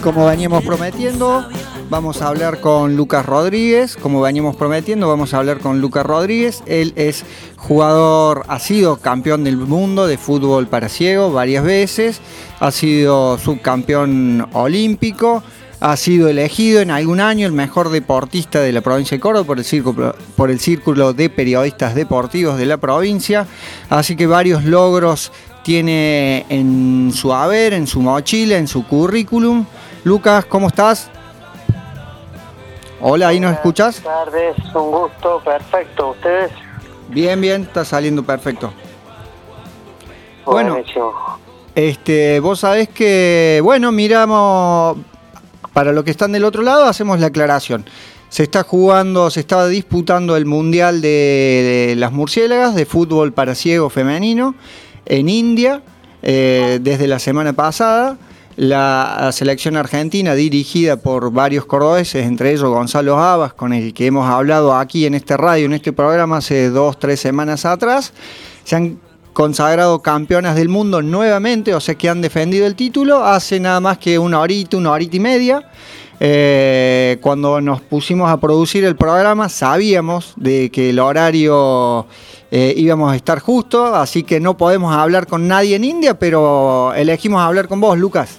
como veníamos prometiendo, vamos a hablar con Lucas Rodríguez. Como veníamos prometiendo, vamos a hablar con Lucas Rodríguez. Él es jugador, ha sido campeón del mundo de fútbol para ciegos varias veces, ha sido subcampeón olímpico, ha sido elegido en algún año el mejor deportista de la provincia de Córdoba por el Círculo de Periodistas Deportivos de la provincia. Así que varios logros tiene en su haber, en su mochila, en su currículum. Lucas, ¿cómo estás? Hola, ¿ahí nos escuchas? Buenas tardes, un gusto, perfecto. ¿Ustedes? Bien, está saliendo perfecto. Buenísimo. Bueno, vos sabés que, miramos, para los que están del otro lado, hacemos la aclaración. Se estaba disputando el Mundial de las Murciélagas de fútbol para ciegos femenino en India, desde la semana pasada. La selección argentina, dirigida por varios cordobeses, entre ellos Gonzalo Abas, con el que hemos hablado aquí en este radio, en este programa, hace 2-3 semanas atrás, se han consagrado campeonas del mundo nuevamente, o sea que han defendido el título hace nada más que una horita y media. Cuando nos pusimos a producir el programa sabíamos de que el horario íbamos a estar justo, así que no podemos hablar con nadie en India, pero elegimos hablar con vos, Lucas.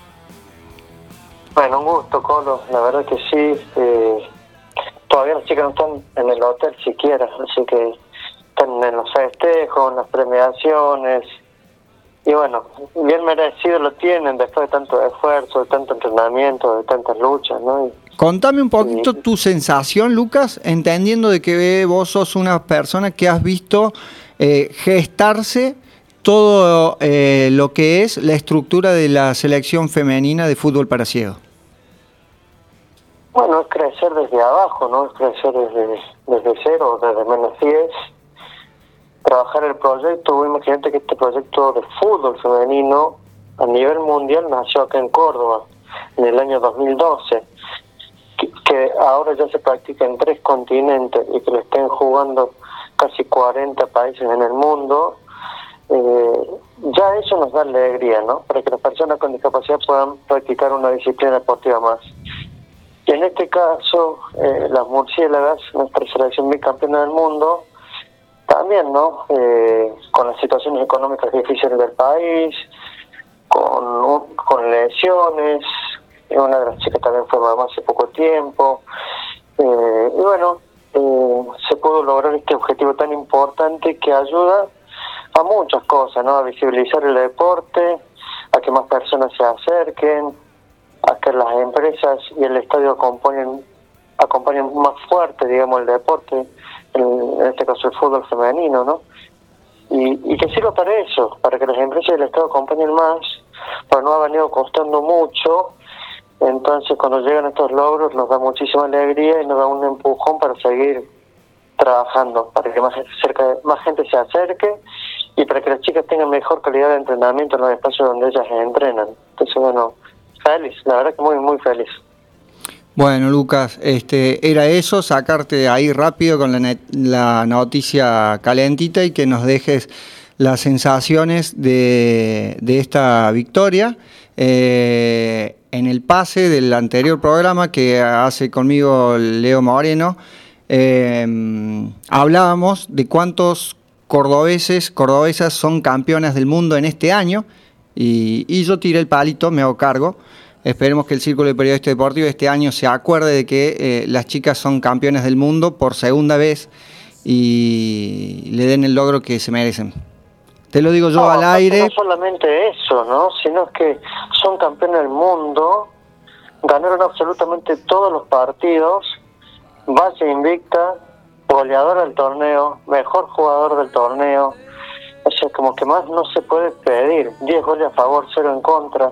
Bueno, un gusto, Colo, la verdad que sí. Todavía las chicas no están en el hotel siquiera, así que están en los festejos, en las premiaciones. Y bueno, bien merecido lo tienen después de tanto esfuerzo, de tanto entrenamiento, de tantas luchas, ¿no? Contame un poquito tu sensación, Lucas, entendiendo de que vos sos una persona que has visto gestarse todo lo que es la estructura de la selección femenina de fútbol para ciegos. Bueno, es crecer desde abajo, ¿no? Es crecer desde cero, desde menos 10. Trabajar el proyecto, imagínate que este proyecto de fútbol femenino a nivel mundial nació acá en Córdoba en el año 2012, que ahora ya se practica en 3 continentes y que lo estén jugando casi 40 países en el mundo. Ya eso nos da alegría, ¿no? Para que las personas con discapacidad puedan practicar una disciplina deportiva más. Y en este caso, las Murciélagas, nuestra selección bicampeona del mundo, también, ¿no? Con las situaciones económicas difíciles del país, con lesiones, una de las chicas también fue mamá hace poco tiempo, y bueno, se pudo lograr este objetivo tan importante que ayuda a muchas cosas, ¿no? A visibilizar el deporte, a que más personas se acerquen, a que las empresas y el estadio acompañen más fuerte, digamos, el deporte, en este caso el fútbol femenino, ¿no? Y que sirva para eso, para que las empresas y el Estado acompañen más, porque nos ha venido costando mucho. Entonces, cuando llegan estos logros, nos da muchísima alegría y nos da un empujón para seguir trabajando, para que más gente se acerque y para que las chicas tengan mejor calidad de entrenamiento en los espacios donde ellas entrenan. Entonces, bueno, feliz, la verdad que muy, muy feliz. Bueno, Lucas, era eso, sacarte ahí rápido con la noticia calentita y que nos dejes las sensaciones de esta victoria. En el pase del anterior programa que hace conmigo Leo Moreno, hablábamos de cuántos cordobesas son campeonas del mundo en este año y yo tiré el palito, me hago cargo. Esperemos que el Círculo de Periodistas Deportivos este año se acuerde de que las chicas son campeonas del mundo por segunda vez y le den el logro que se merecen. Te lo digo yo al aire. No solamente eso, ¿no? Sino que son campeones del mundo, ganaron absolutamente todos los partidos, base invicta, goleador del torneo, mejor jugador del torneo. O sea, como que más no se puede pedir. 10 goles a favor, 0 en contra.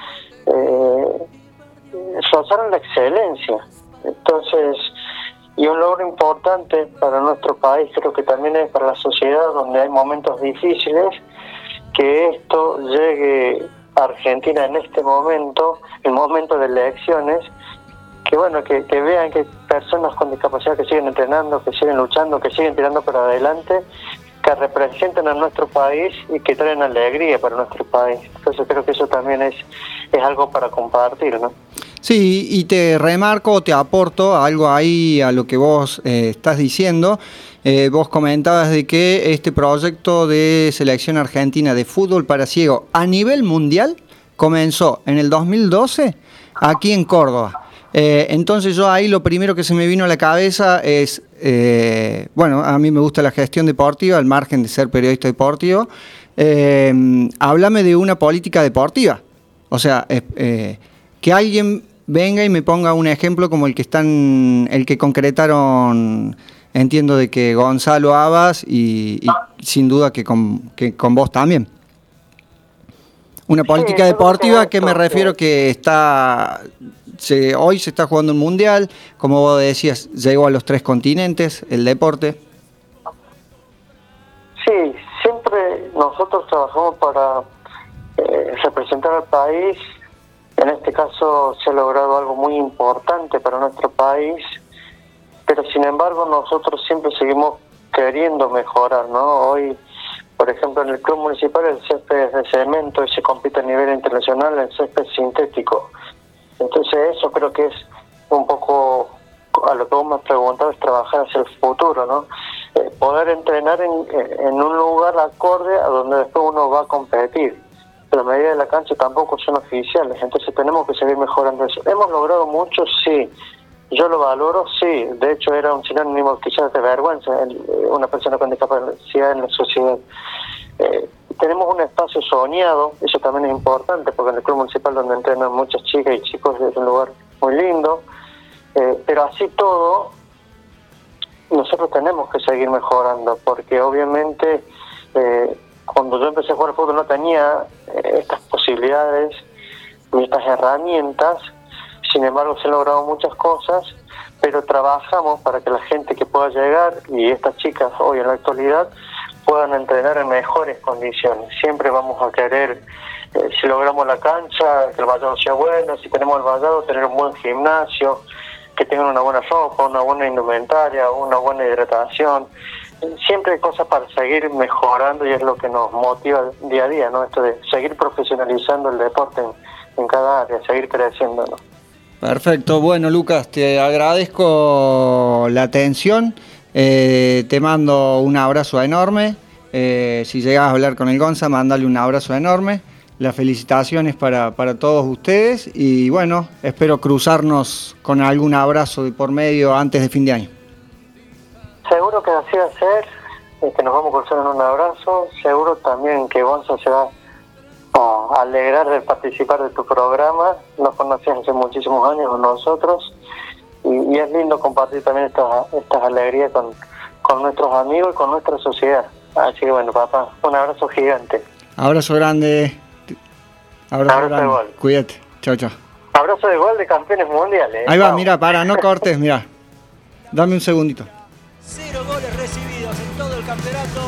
Rozaron la excelencia. Entonces, y un logro importante para nuestro país, creo que también es para la sociedad donde hay momentos difíciles, que esto llegue a Argentina en este momento, el momento de elecciones, que bueno, que vean que hay personas con discapacidad que siguen entrenando, que siguen luchando, que siguen tirando para adelante, que que representan a nuestro país y que traen alegría para nuestro país. Entonces creo que eso también es algo para compartir, ¿no? Sí, y te remarco, te aporto algo ahí a lo que vos estás diciendo. Vos comentabas de que este proyecto de selección argentina de fútbol para ciegos a nivel mundial comenzó en el 2012 aquí en Córdoba. Entonces yo ahí lo primero que se me vino a la cabeza es, bueno, a mí me gusta la gestión deportiva, al margen de ser periodista deportivo. Háblame de una política deportiva. O sea, que alguien venga y me ponga un ejemplo como el que concretaron, entiendo de que Gonzalo Abas y sin duda que con vos también. Una política deportiva que me refiero que hoy se está jugando un mundial, como vos decías, llegó a los 3 continentes el deporte. Sí, siempre nosotros trabajamos para representar al país. En este caso se ha logrado algo muy importante para nuestro país, pero sin embargo nosotros siempre seguimos queriendo mejorar, ¿no? Hoy, por ejemplo, en el club municipal el césped es de cemento y se compite a nivel internacional en césped sintético. Entonces eso creo que es un poco a lo que vos me has preguntado, es trabajar hacia el futuro, ¿no? Poder entrenar en un lugar acorde a donde después uno va a competir. Pero la medida de la cancha tampoco son oficiales, entonces tenemos que seguir mejorando eso. ¿Hemos logrado mucho? Sí. Yo lo valoro, sí. De hecho, era un sinónimo quizás de vergüenza una persona con discapacidad en la sociedad. Tenemos un espacio soñado, eso también es importante, porque en el club municipal donde entrenan muchas chicas y chicos es un lugar muy lindo. Pero así todo, nosotros tenemos que seguir mejorando, porque obviamente cuando yo empecé a jugar al fútbol no tenía estas posibilidades ni estas herramientas. Sin embargo, se han logrado muchas cosas, pero trabajamos para que la gente que pueda llegar, y estas chicas hoy en la actualidad, puedan entrenar en mejores condiciones. Siempre vamos a querer, si logramos la cancha, que el vallado sea bueno, si tenemos el vallado, tener un buen gimnasio, que tengan una buena ropa, una buena indumentaria, una buena hidratación. Siempre hay cosas para seguir mejorando y es lo que nos motiva día a día, ¿no? Esto de seguir profesionalizando el deporte en cada área, seguir creciendo, ¿no? Perfecto. Bueno, Lucas, te agradezco la atención. Te mando un abrazo enorme. Si llegas a hablar con el Gonza, mandale un abrazo enorme. Las felicitaciones para todos ustedes. Y bueno, espero cruzarnos con algún abrazo de por medio antes de fin de año. Seguro que así va a ser, que nos vamos a cruzar en un abrazo. Seguro también que Gonza se va a alegrar de participar de tu programa. Nos conocías hace muchísimos años con nosotros y es lindo compartir también estas alegrías con nuestros amigos y con nuestra sociedad. Así que bueno, papá, un abrazo gigante. Abrazo grande. Abrazo grande. De gol. Cuídate. Chao, chao. Abrazo de gol de campeones mundiales. Ahí va, mira, no cortes, mira. Dame un segundito. 0 goles recibidos en todo el campeonato.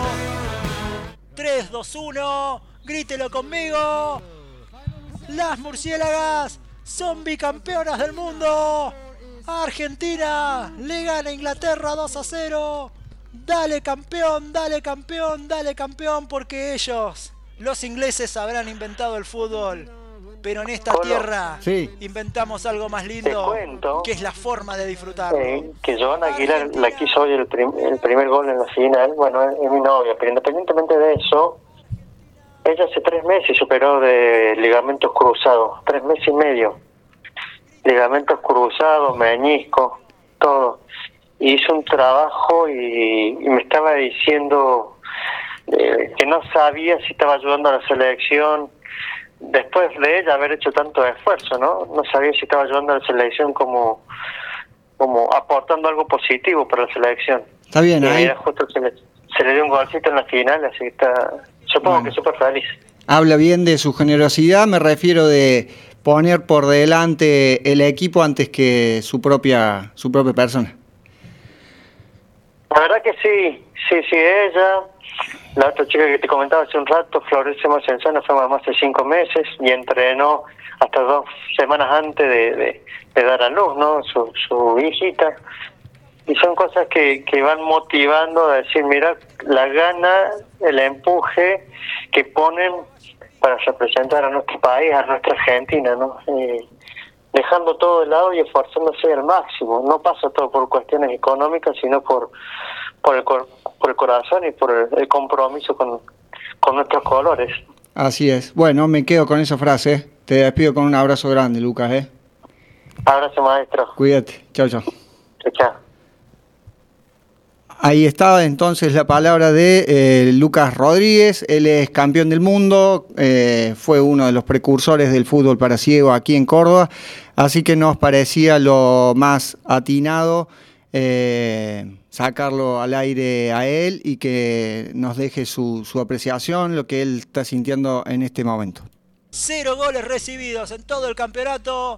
3-2-1. Grítelo conmigo. Las murciélagas son bicampeonas del mundo. Argentina le gana a Inglaterra 2-0. Dale campeón, dale campeón, dale campeón, porque ellos, los ingleses, habrán inventado el fútbol. Pero en esta tierra inventamos algo más lindo, que es la forma de disfrutarlo. Que Joana Aguilar la quiso hoy el primer gol en la final. Bueno, es mi novia, pero independientemente de eso, ella hace 3 meses superó de ligamentos cruzados, 3 meses y medio. Ligamentos cruzados, menisco, todo. Hizo un trabajo y me estaba diciendo que no sabía si estaba ayudando a la selección. Después de ella haber hecho tanto esfuerzo, ¿no? No sabía si estaba ayudando a la selección como aportando algo positivo para la selección. Está bien, ahí. Mira, justo se le dio un golcito en la final, así que está, supongo que súper feliz. Habla bien de su generosidad, me refiero de poner por delante el equipo antes que su propia persona. La verdad que sí, ella. La otra chica que te comentaba hace un rato, Florencia Mocenzano, fue mamá hace 5 meses y entrenó hasta 2 semanas antes de dar a luz, ¿no? Su hijita. Y son cosas que van motivando a decir, mira, la gana, el empuje que ponen para representar a nuestro país, a nuestra Argentina, ¿no? Dejando todo de lado y esforzándose al máximo. No pasa todo por cuestiones económicas, sino por el corazón y por el compromiso con nuestros colores. Así es. Bueno, me quedo con esa frase. Te despido con un abrazo grande, Lucas. Abrazo, maestro. Cuídate. Chao, chao. Chao, chao. Ahí estaba entonces la palabra de Lucas Rodríguez. Él es campeón del mundo, fue uno de los precursores del fútbol para ciego aquí en Córdoba, así que nos parecía lo más atinado sacarlo al aire a él y que nos deje su apreciación, lo que él está sintiendo en este momento. 0 goles recibidos en todo el campeonato.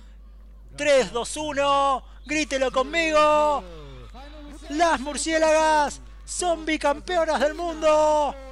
3-2-1. Grítelo conmigo. Las murciélagas son bicampeonas del mundo.